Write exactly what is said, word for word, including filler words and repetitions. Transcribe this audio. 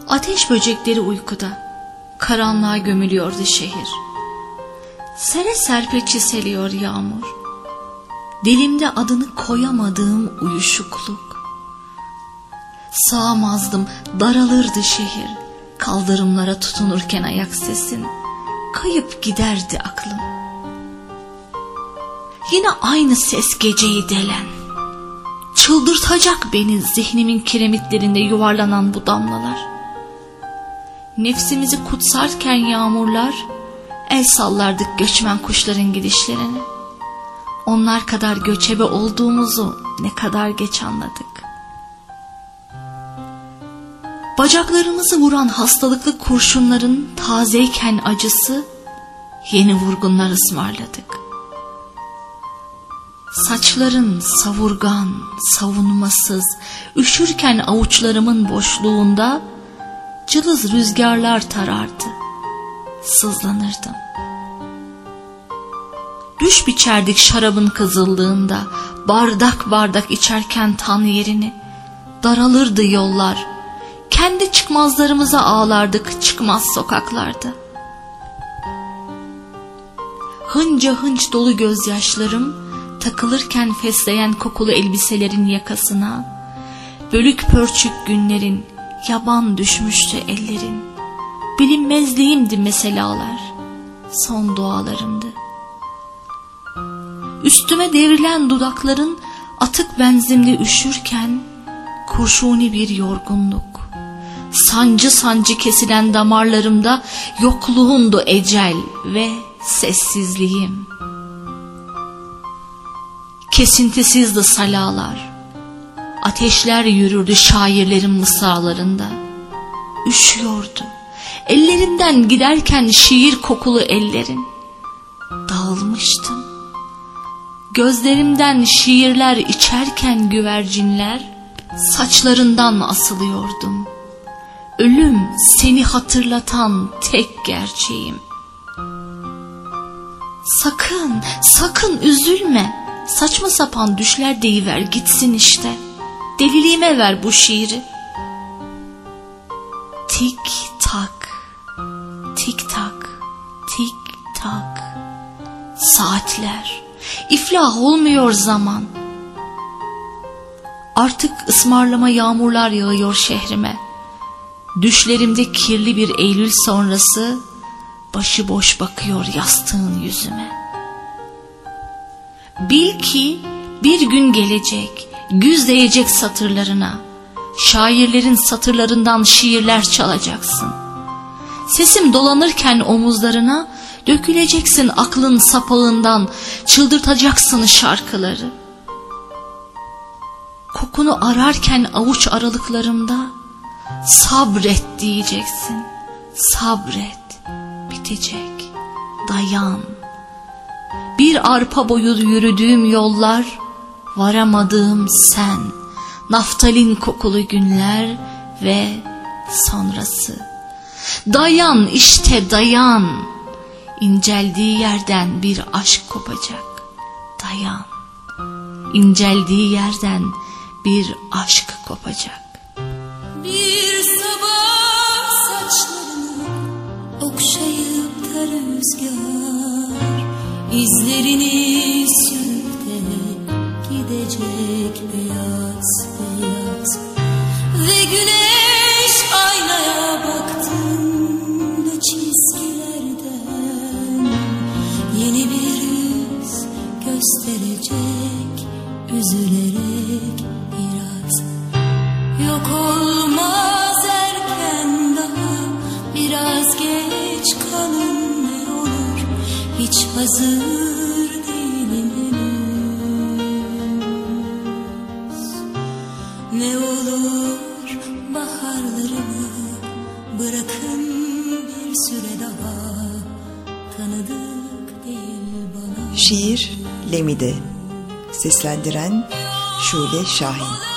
Ateş böcekleri uykuda, karanlığa gömülüyordu şehir. Sere serpe çiseliyor yağmur, dilimde adını koyamadığım uyuşukluk. Sığamazdım, daralırdı şehir, kaldırımlara tutunurken ayak sesin, kayıp giderdi aklım. Yine aynı ses geceyi delen, çıldırtacak beni zihnimin kiremitlerinde yuvarlanan bu damlalar. Nefsimizi kutsarken yağmurlar, el sallardık göçmen kuşların gidişlerine. Onlar kadar göçebe olduğumuzu ne kadar geç anladık. Bacaklarımızı vuran hastalıklı kurşunların tazeyken acısı, yeni vurgunlar ısmarladık. Saçların savurgan, savunmasız, üşürken avuçlarımın boşluğunda cılız rüzgarlar tarardı, sızlanırdım. Düş biçerdik şarabın kızıllığında, bardak bardak içerken tan yerini, daralırdı yollar, kendi çıkmazlarımıza ağlardık çıkmaz sokaklarda. Hınca hınç dolu gözyaşlarım, takılırken fesleğen kokulu elbiselerin yakasına, bölük pörçük günlerin, yaban düşmüştü ellerin, bilinmezliğimdi meselalar, son dualarımdı. Üstüme devrilen dudakların atık benzimde üşürken, kurşuni bir yorgunluk, sancı sancı kesilen damarlarımda yokluğundu ecel ve sessizliğim. Kesintisizdi salalar, ateşler yürürdü şairlerin mısralarında. Üşüyordu, ellerinden giderken şiir kokulu ellerin. Dağılmıştım, gözlerimden şiirler içerken güvercinler, saçlarından asılıyordum. Ölüm seni hatırlatan tek gerçeğim. Sakın, sakın üzülme, saçma sapan düşler deyiver gitsin işte. Deliliğime ver bu şiiri. Tik tak, tik tak, tik tak. Saatler, iflah olmuyor zaman. Artık ısmarlama yağmurlar yağıyor şehrime. Düşlerimde kirli bir Eylül sonrası, başıboş bakıyor yastığın yüzüme. Bil ki bir gün gelecek, güz değecek satırlarına, şairlerin satırlarından şiirler çalacaksın. Sesim dolanırken omuzlarına, döküleceksin aklın sapağından, çıldırtacaksın şarkıları. Kokunu ararken avuç aralıklarımda, sabret diyeceksin, sabret, bitecek, dayan. Bir arpa boyu yürüdüğüm yollar, varamadığım sen, naftalin kokulu günler ve sonrası. Dayan işte dayan, inceldiği yerden bir aşk kopacak. Dayan, inceldiği yerden bir aşk kopacak. Bir sabah saçlarını okşayıp da rüzgar, izlerini sürüp de gidecek beyaz beyaz. Ve güneş aynaya baktığında çizgilerden yeni bir yüz gösterecek, üzülerek biraz. Yok olmaz erken, daha biraz geç kalın ne olur, hiç hazır değilim henüz. Ne olur baharlarımı bırakın bir süre daha, tanıdık değil bana. Şiir Lemi'de. Seslendiren Şule Şahin.